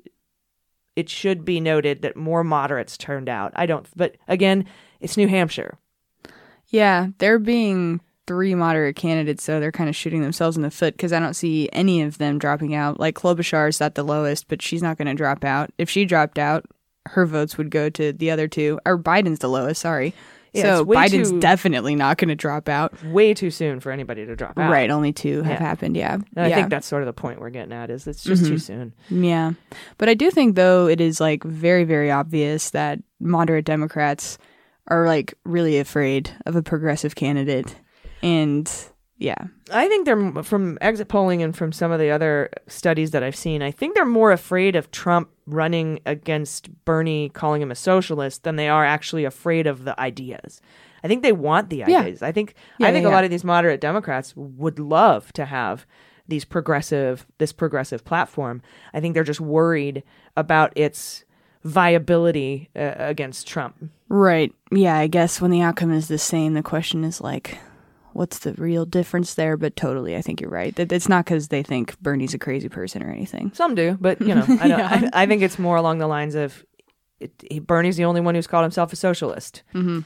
it should be noted that more moderates turned out. But again, it's New Hampshire. Yeah, there being 3 moderate candidates, so they're kind of shooting themselves in the foot because I don't see any of them dropping out. Like Klobuchar's at the lowest, but she's not going to drop out. If she dropped out, her votes would go to the other two. Or Biden's the lowest, sorry. Yeah, so Biden's definitely not going to drop out. Way too soon for anybody to drop out. Right, only 2 have happened, yeah. And I think that's sort of the point we're getting at, is it's just too soon. Yeah. But I do think, though, it is like very, very obvious that moderate Democrats are like really afraid of a progressive candidate. And yeah, I think they're, from exit polling and from some of the other studies that I've seen, I think they're more afraid of Trump running against Bernie, calling him a socialist, than they are actually afraid of the ideas. I think they want the ideas. I think a lot of these moderate Democrats would love to have this progressive platform. I think they're just worried about its viability against Trump. Right. Yeah, I guess when the outcome is the same, the question is like, what's the real difference there? But totally, I think you're right. That it's not because they think Bernie's a crazy person or anything. Some do, but you know, I think it's more along the lines of Bernie's the only one who's called himself a socialist,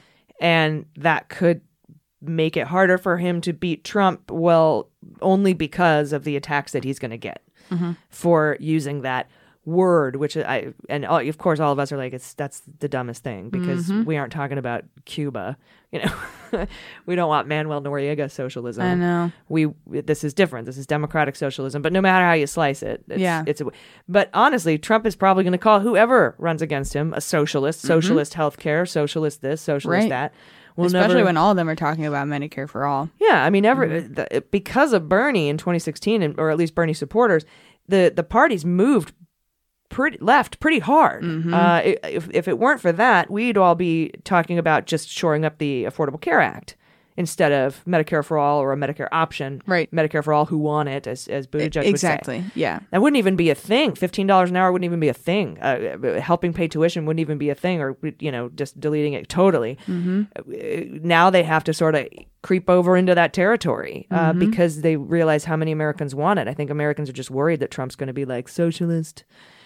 and that could make it harder for him to beat Trump. Well, only because of the attacks that he's going to get for using that word, which of course all of us are like, that's the dumbest thing, because we aren't talking about Cuba, you know. We don't want Manuel Noriega socialism. I know. This is different. This is democratic socialism, but no matter how you slice it, but honestly, Trump is probably going to call whoever runs against him a socialist, socialist healthcare, socialist this, socialist that. Especially when all of them are talking about Medicare for all. Yeah, I mean, because of Bernie in 2016, or at least Bernie supporters, the parties moved pretty hard. If it weren't for that, we'd all be talking about just shoring up the Affordable Care Act instead of Medicare for all, or a Medicare option. Right. Medicare for all who want it, as Buttigieg would say. Exactly, yeah. That wouldn't even be a thing. $15 an hour wouldn't even be a thing. Helping pay tuition wouldn't even be a thing, or, you know, just deleting it totally. Now they have to sort of creep over into that territory because they realize how many Americans want it. I think Americans are just worried that Trump's going to be like, socialist.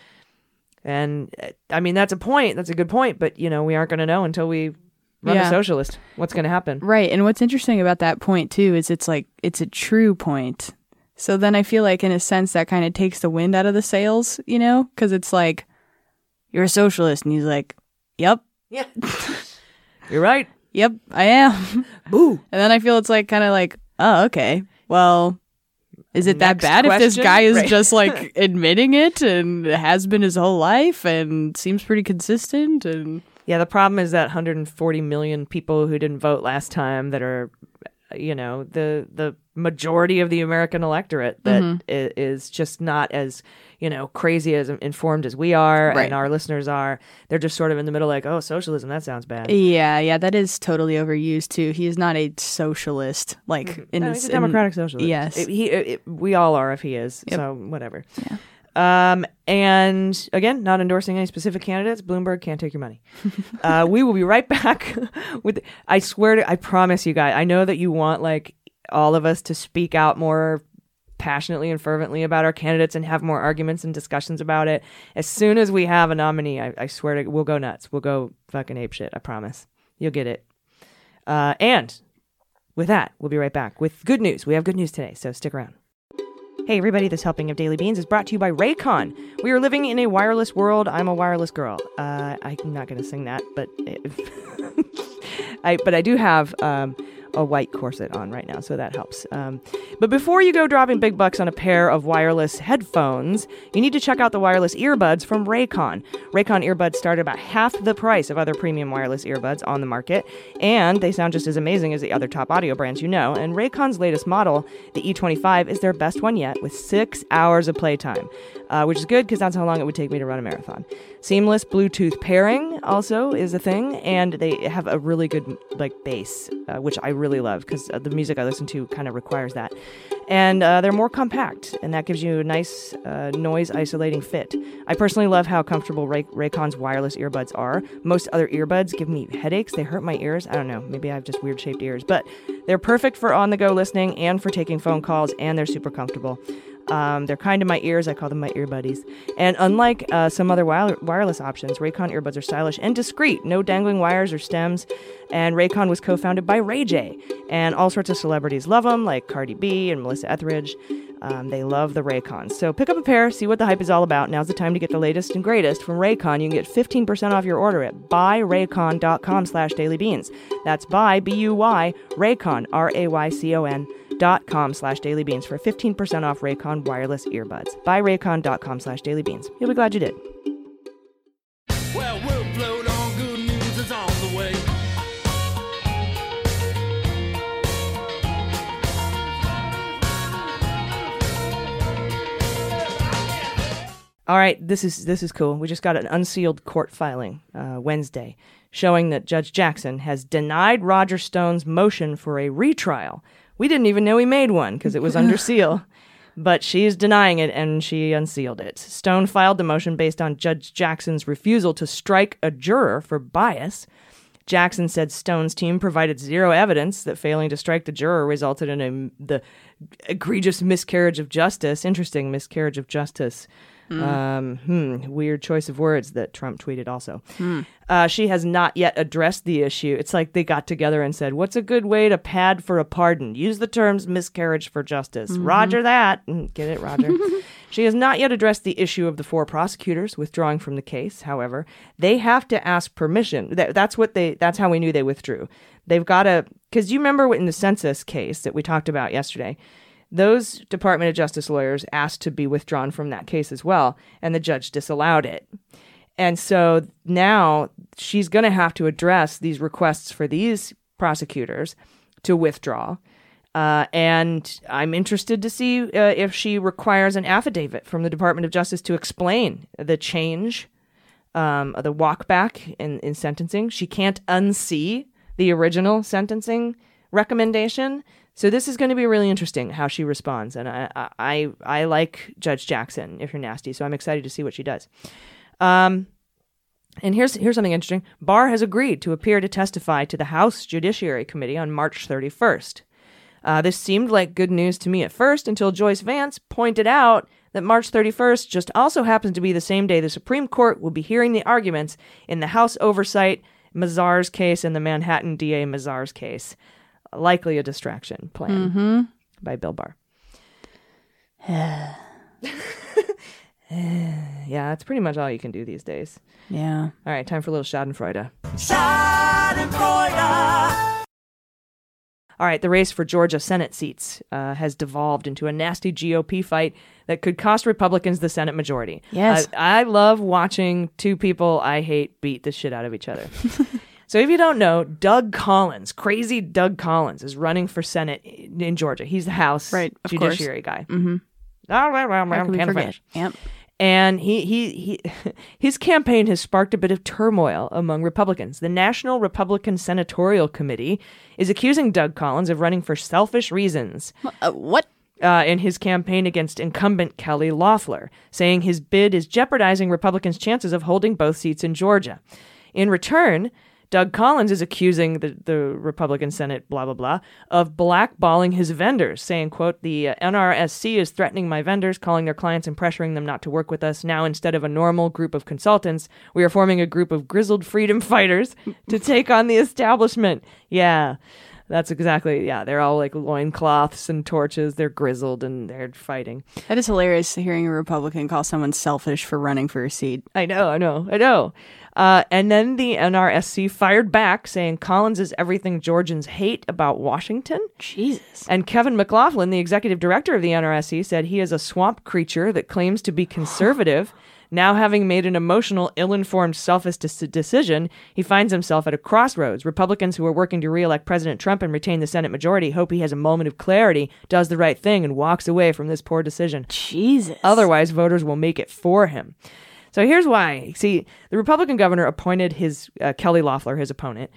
And I mean, that's a point. That's a good point. But, you know, we aren't going to know until we run a socialist what's going to happen. Right. And what's interesting about that point, too, is it's a true point. So then I feel like, in a sense, that kind of takes the wind out of the sails, you know, because it's like, you're a socialist. And he's like, yep. Yeah. You're right. Yep, I am. Boo. And then I feel it's like kind of like, oh, OK, well, is it that bad question? If this guy is just like admitting it and has been his whole life and seems pretty consistent? And yeah, the problem is that 140 million people who didn't vote last time that are, you know, the majority of the American electorate that is just not as, crazy as informed as we are and our listeners are. They're just sort of in the middle like, oh, socialism, that sounds bad. Yeah, that is totally overused too. He is not a socialist, like he's a democratic socialist. Yes. We all are if he is, so whatever. Yeah. And again, not endorsing any specific candidates. Bloomberg can't take your money. We will be right back I promise you guys, I know that you want like all of us to speak out more passionately and fervently about our candidates and have more arguments and discussions about it. As soon as we have a nominee, I swear we'll go nuts. We'll go fucking apeshit. I promise. You'll get it. And with that, we'll be right back with good news. We have good news today, so stick around. Hey everybody, this helping of Daily Beans is brought to you by Raycon. We are living in a wireless world. I'm a wireless girl. I'm not going to sing that, but I do have a white corset on right now, so that helps. But before you go dropping big bucks on a pair of wireless headphones, you need to check out the wireless earbuds from Raycon. Raycon earbuds start about half the price of other premium wireless earbuds on the market, and they sound just as amazing as the other top audio brands you know. And Raycon's latest model, the E25, is their best one yet, with 6 hours of playtime, which is good because that's how long it would take me to run a marathon. Seamless Bluetooth pairing also is a thing, and they have a really good bass, which I really love because the music I listen to kind of requires that. And they're more compact, and that gives you a nice noise isolating fit. I personally love how comfortable Raycon's wireless earbuds are. Most other earbuds give me headaches. They hurt my ears. I don't know. Maybe I have just weird shaped ears, but they're perfect for on-the-go listening and for taking phone calls, and they're super comfortable. They're kind to my ears. I call them my ear buddies. And unlike some other wireless options, Raycon earbuds are stylish and discreet. No dangling wires or stems. And Raycon was co-founded by Ray J. And all sorts of celebrities love them, like Cardi B and Melissa Etheridge. They love the Raycons. So pick up a pair, see what the hype is all about. Now's the time to get the latest and greatest from Raycon. You can get 15% off your order at buyraycon.com/dailybeans. That's buy, B-U-Y, Raycon, RAYCON.com/dailybeans for 15% off Raycon wireless earbuds. Buyraycon.com/dailybeans. You'll be glad you did. Well, we'll float on, good news is on the way. All right, this is cool. We just got an unsealed court filing Wednesday showing that Judge Jackson has denied Roger Stone's motion for a retrial. We didn't even know he made one because it was under seal. But she's denying it, and she unsealed it. Stone filed the motion based on Judge Jackson's refusal to strike a juror for bias. Jackson said Stone's team provided zero evidence that failing to strike the juror resulted in the egregious miscarriage of justice. Interesting, miscarriage of justice. Weird choice of words that Trump tweeted also. She has not yet addressed the issue. It's like they got together and said, what's a good way to pad for a pardon? Use the terms miscarriage for justice. Roger that. Get it, Roger? She has not yet addressed the issue of the 4 prosecutors withdrawing from the case. However, they have to ask permission. That's how we knew they withdrew. They've got to, because you remember in the census case that we talked about yesterday, those Department of Justice lawyers asked to be withdrawn from that case as well, and the judge disallowed it. And so now she's going to have to address these requests for these prosecutors to withdraw. And I'm interested to see if she requires an affidavit from the Department of Justice to explain the change, the walk back in sentencing. She can't unsee the original sentencing recommendation. So this is going to be really interesting how she responds. And I like Judge Jackson, if you're nasty. So I'm excited to see what she does. And here's something interesting. Barr has agreed to appear to testify to the House Judiciary Committee on March 31st. This seemed like good news to me at first until Joyce Vance pointed out that March 31st just also happens to be the same day the Supreme Court will be hearing the arguments in the House Oversight Mazars case and the Manhattan DA Mazars case. Likely a distraction plan by Bill Barr. Yeah, that's pretty much all you can do these days. Yeah. All right, time for a little Schadenfreude. All right, the race for Georgia Senate seats has devolved into a nasty GOP fight that could cost Republicans the Senate majority. Yes. I love watching two people I hate beat the shit out of each other. So if you don't know, Doug Collins, crazy Doug Collins, is running for Senate in Georgia. He's the House Right, of Judiciary guy. Mm-hmm. How can we forget? Yep. And he his campaign has sparked a bit of turmoil among Republicans. The National Republican Senatorial Committee is accusing Doug Collins of running for selfish reasons. What? In his campaign against incumbent Kelly Loeffler, saying his bid is jeopardizing Republicans' chances of holding both seats in Georgia. In return, Doug Collins is accusing the Republican Senate, blah, blah, blah, of blackballing his vendors, saying, quote, the NRSC is threatening my vendors, calling their clients and pressuring them not to work with us. Now, instead of a normal group of consultants, we are forming a group of grizzled freedom fighters to take on the establishment. Yeah, that's exactly, yeah, they're all like loincloths and torches. They're grizzled and they're fighting. That is hilarious, hearing a Republican call someone selfish for running for a seat. I know. And then the NRSC fired back, saying Collins is everything Georgians hate about Washington. Jesus. And Kevin McLaughlin, the executive director of the NRSC, said he is a swamp creature that claims to be conservative. Now, having made an emotional, ill-informed, selfish decision, he finds himself at a crossroads. Republicans who are working to re-elect President Trump and retain the Senate majority hope he has a moment of clarity, does the right thing, and walks away from this poor decision. Jesus. Otherwise, voters will make it for him. So here's why. See, the Republican governor appointed his Kelly Loeffler, his opponent,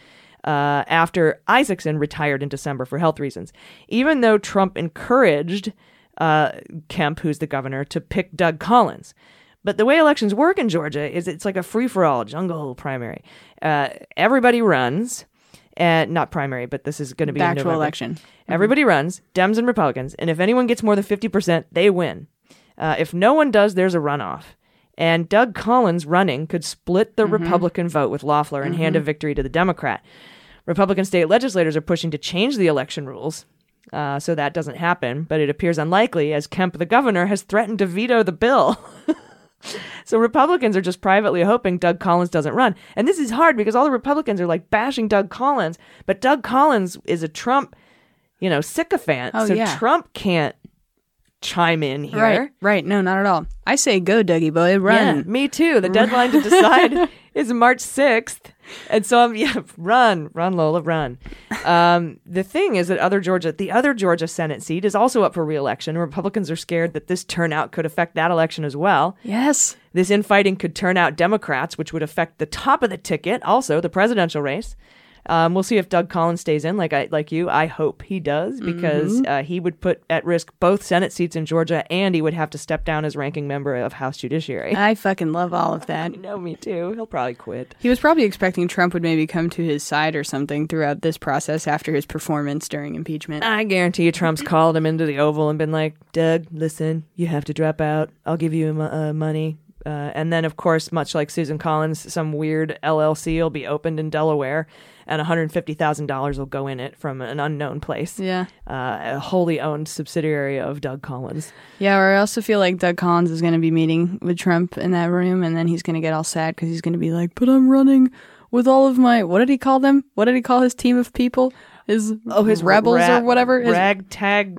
after Isaacson retired in December for health reasons. Even though Trump encouraged Kemp, who's the governor, to pick Doug Collins. But the way elections work in Georgia is it's like a free-for-all jungle primary. Everybody runs, not primary, but this is going to be the in actual November. election. Everybody runs, Dems and Republicans, and if anyone gets more than 50%, they win. If no one does, there's a runoff. And Doug Collins running could split the Republican vote with Loeffler and hand a victory to the Democrat. Republican state legislators are pushing to change the election rules, so that doesn't happen, but it appears unlikely as Kemp, the governor, has threatened to veto the bill. So Republicans are just privately hoping Doug Collins doesn't run. And this is hard because all the Republicans are like bashing Doug Collins, but Doug Collins is a Trump, sycophant. Oh, so yeah. Trump can't chime in here. Right. No, not at all. I say go, Dougie boy, run. Yeah, me too. The deadline to decide is March 6th. And so run, Lola, run. The thing is that the other Georgia Senate seat is also up for re-election. Republicans are scared that this turnout could affect that election as well. Yes. This infighting could turn out Democrats, which would affect the top of the ticket, also the presidential race. We'll see if Doug Collins stays in. Like you, I hope he does, because he would put at risk both Senate seats in Georgia, and he would have to step down as ranking member of House Judiciary. I fucking love all of that. No, me too. He'll probably quit. He was probably expecting Trump would maybe come to his side or something throughout this process after his performance during impeachment. I guarantee you Trump's called him into the Oval and been like, Doug, listen, you have to drop out. I'll give you money. And then, of course, much like Susan Collins, some weird LLC will be opened in Delaware, and $150,000 will go in it from an unknown place. Yeah. A wholly owned subsidiary of Doug Collins. Yeah, or I also feel like Doug Collins is going to be meeting with Trump in that room, and then he's going to get all sad because he's going to be like, but I'm running with all of my, what did he call them? What did he call his team of people? His rebels or whatever? His ragtag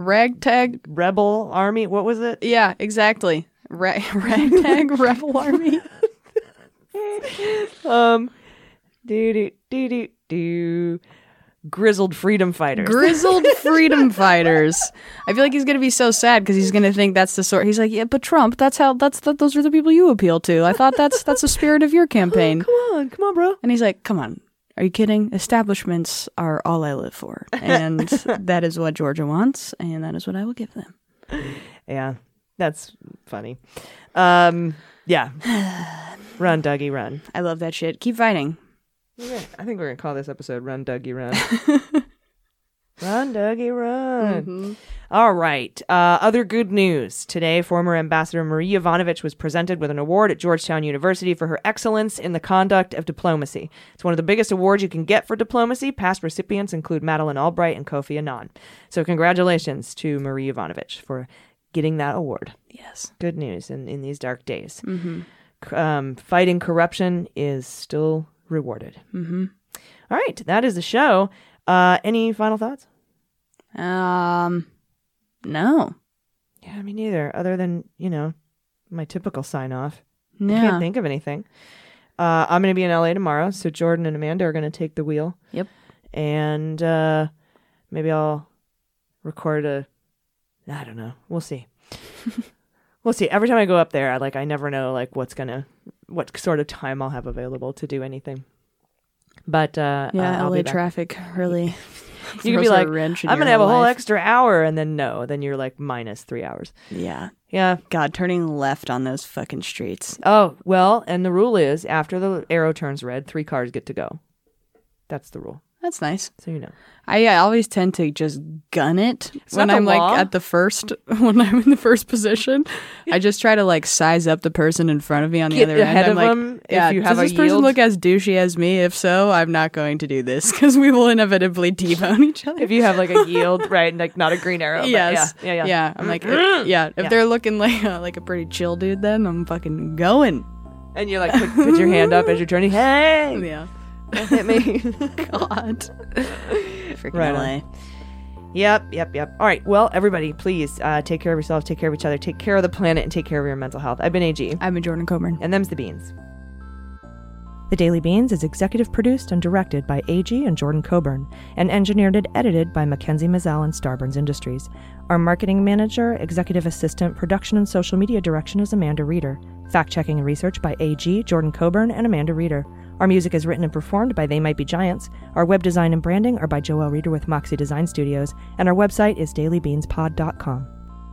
rebel army? What was it? Yeah, exactly. Ragtag rebel army. Grizzled freedom fighters. Grizzled freedom fighters. I feel like he's gonna be so sad because he's gonna think that's the sort. He's like, yeah, but Trump. Those are the people you appeal to. I thought that's the spirit of your campaign. Come on, bro. And he's like, come on. Are you kidding? Establishments are all I live for, and that is what Georgia wants, and that is what I will give them. Yeah, that's funny. Yeah. Run, Dougie, run. I love that shit. Keep fighting. Okay, I think we're going to call this episode Run, Dougie, Run. Run, Dougie, run. Mm-hmm. All right. Other good news. Today, former Ambassador Marie Yovanovitch was presented with an award at Georgetown University for her excellence in the conduct of diplomacy. It's one of the biggest awards you can get for diplomacy. Past recipients include Madeleine Albright and Kofi Annan. So congratulations to Marie Yovanovitch for getting that award. Yes. Good news in these dark days. Mm-hmm. Fighting corruption is still rewarded. Mm-hmm. All right. That is the show. Any final thoughts? No. Yeah, me neither. Other than, my typical sign off. Yeah. I can't think of anything. I'm going to be in LA tomorrow, so Jordan and Amanda are going to take the wheel. Yep. And maybe I'll record I don't know. We'll see. We'll see. Every time I go up there, I never know what sort of time I'll have available to do anything. But I'll LA be back. Traffic really. You could be like, I'm going to have a whole extra hour, and then then you're like minus 3 hours. Yeah. Yeah. God, turning left on those fucking streets. Oh, well, and the rule is after the arrow turns red, 3 cars get to go. That's the rule. That's nice. So you know. I always tend to just gun it when not I'm the law. when I'm in the first position. I just try to size up the person in front of me on the Get other end. ahead I'm of them yeah, if you have does this a person yield? look as douchey as me? If so, I'm not going to do this because we will inevitably T-bone each other. If you have a yield, right, not a green arrow. But Yes. Yeah. I'm If they're looking like a pretty chill dude, then I'm fucking going. And you put your hand up as you're turning. Hey, Yeah. don't hit me. God. Freaking Right LA. on. Yep. All right. Well, everybody, please take care of yourselves, take care of each other, take care of the planet, and take care of your mental health. I've been AG. I'm a Jordan Coburn. And them's the Beans. The Daily Beans is executive produced and directed by AG and Jordan Coburn, and engineered and edited by Mackenzie Mazzell and Starburns Industries. Our marketing manager, executive assistant, production and social media direction is Amanda Reeder. Fact-checking and research by AG, Jordan Coburn, and Amanda Reeder. Our music is written and performed by They Might Be Giants. Our web design and branding are by Joelle Reeder with Moxie Design Studios, and our website is dailybeanspod.com.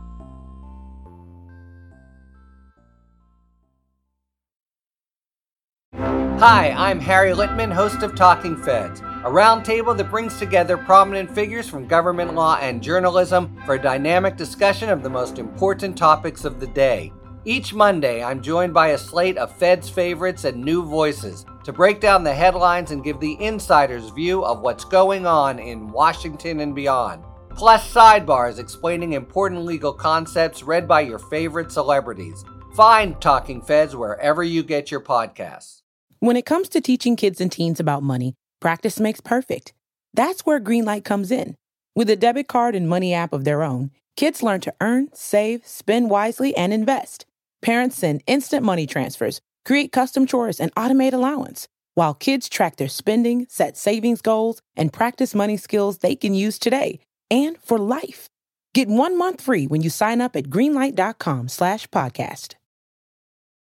Hi, I'm Harry Littman, host of Talking Feds, a roundtable that brings together prominent figures from government law and journalism for a dynamic discussion of the most important topics of the day. Each Monday, I'm joined by a slate of Feds favorites and new voices to break down the headlines and give the insider's view of what's going on in Washington and beyond. Plus sidebars explaining important legal concepts read by your favorite celebrities. Find Talking Feds wherever you get your podcasts. When it comes to teaching kids and teens about money, practice makes perfect. That's where Greenlight comes in. With a debit card and money app of their own, kids learn to earn, save, spend wisely, and invest. Parents send instant money transfers, create custom chores, and automate allowance, while kids track their spending, set savings goals, and practice money skills they can use today and for life. Get 1 month free when you sign up at greenlight.com/podcast.